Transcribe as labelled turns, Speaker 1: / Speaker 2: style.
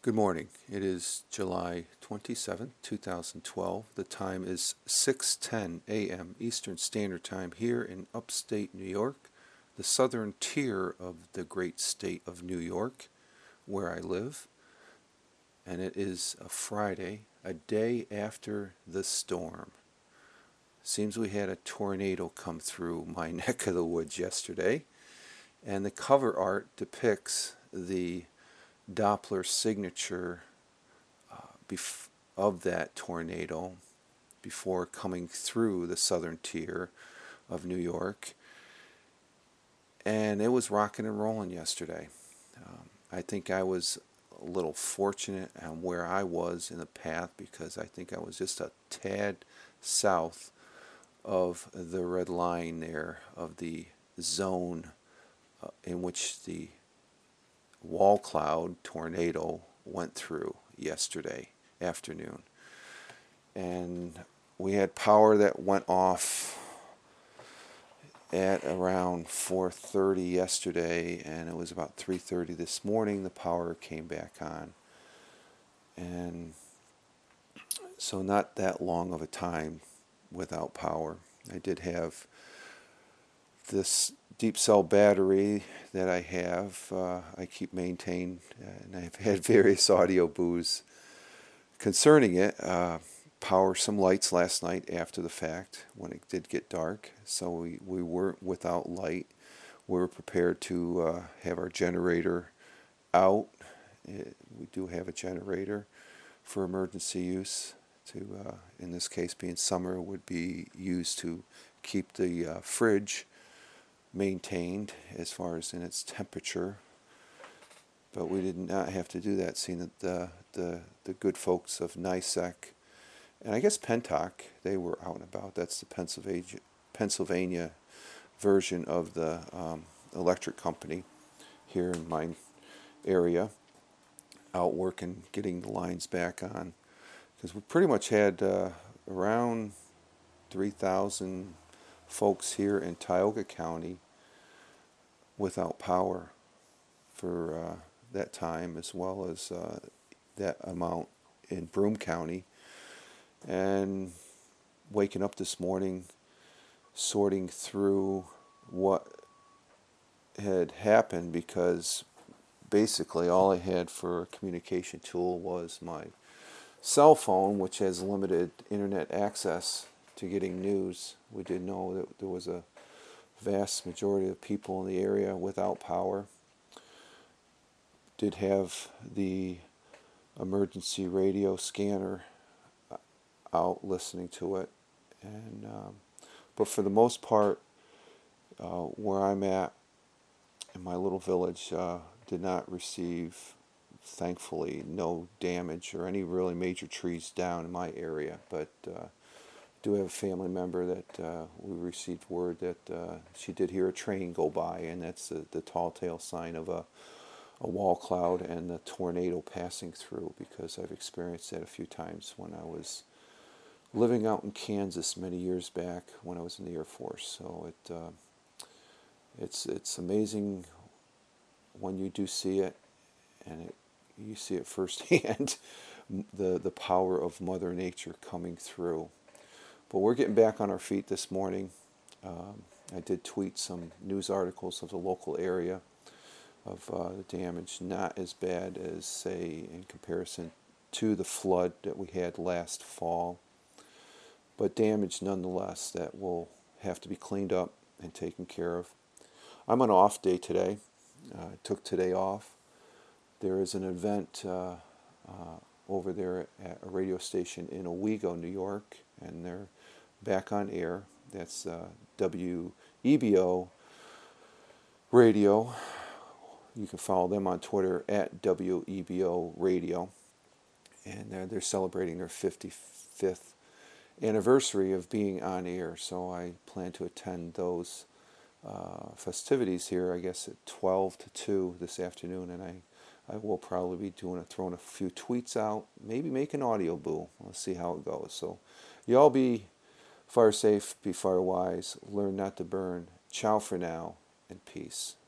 Speaker 1: Good morning. It is July 27th, 2012. The time is 6:10 a.m. Eastern Standard Time here in upstate New York, the southern tier of the great state of New York, where I live. And it is a Friday, a day after the storm. Seems we had a tornado come through my neck of the woods yesterday, and the cover art depicts the Doppler signature of that tornado before coming through the southern tier of New York. And it was rocking and rolling yesterday. I think I was a little fortunate on where I was in the path because I think I was just a tad south of the red line there of the zone in which the wall cloud tornado went through yesterday afternoon. And we had power that went off at around 4:30 yesterday, and it was about 3:30 this morning the power came back on. And so not that long of a time without power. I did have this deep cell battery that I have, I keep maintained, and I've had various audio boos concerning it. Power some lights last night after the fact when it did get dark, so we weren't without light. We were prepared to have our generator out. We do have a generator for emergency use. In this case, being summer, would be used to keep the fridge maintained as far as in its temperature, but we did not have to do that, seeing that the good folks of NISEC and I guess Pentoc, they were out and about. That's the Pennsylvania version of the electric company here in my area, out working, getting the lines back on, because we pretty much had around 3,000 folks here in Tioga County without power for that time, as well as that amount in Broome County. And waking up this morning, sorting through what had happened, because basically all I had for a communication tool was my cell phone, which has limited internet access to getting news. We did know that there was a vast majority of people in the area without power. Did have the emergency radio scanner out listening to it, and but for the most part, where I'm at in my little village did not receive, thankfully, no damage or any really major trees down in my area. But do have a family member that we received word that she did hear a train go by, and that's the tall tale sign of a wall cloud and the tornado passing through, because I've experienced that a few times when I was living out in Kansas many years back when I was in the Air Force. So it's amazing when you do see it, and you see it firsthand, the power of Mother Nature coming through. But we're getting back on our feet this morning. I did tweet some news articles of the local area of the damage, not as bad as, say, in comparison to the flood that we had last fall, but damage nonetheless that will have to be cleaned up and taken care of. I'm on an off day today. I took today off. There is an event over there at a radio station in Owego, New York, and they're back on air. That's WEBO Radio. You can follow them on Twitter at WEBO Radio, and they're celebrating their 55th anniversary of being on air, so I plan to attend those festivities here, I guess at 12 to 2 this afternoon, and I will probably be throwing a few tweets out, maybe make an audio boo. We'll see how it goes. So you all be fire safe, be fire wise, learn not to burn. Ciao for now, and peace.